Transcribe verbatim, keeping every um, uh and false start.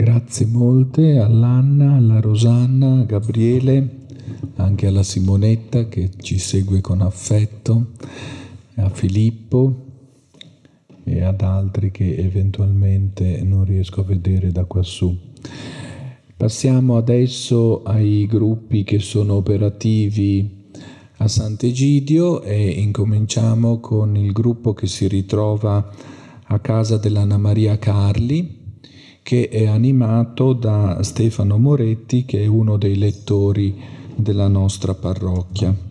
Grazie molte all'Anna, alla Rosanna, a Gabriele, anche alla Simonetta che ci segue con affetto, a Filippo e ad altri che eventualmente non riesco a vedere da quassù. Passiamo adesso ai gruppi che sono operativi a Sant'Egidio e incominciamo con il gruppo che si ritrova a casa dell'Anna Maria Carli, che è animato da Stefano Moretti, che è uno dei lettori della nostra parrocchia.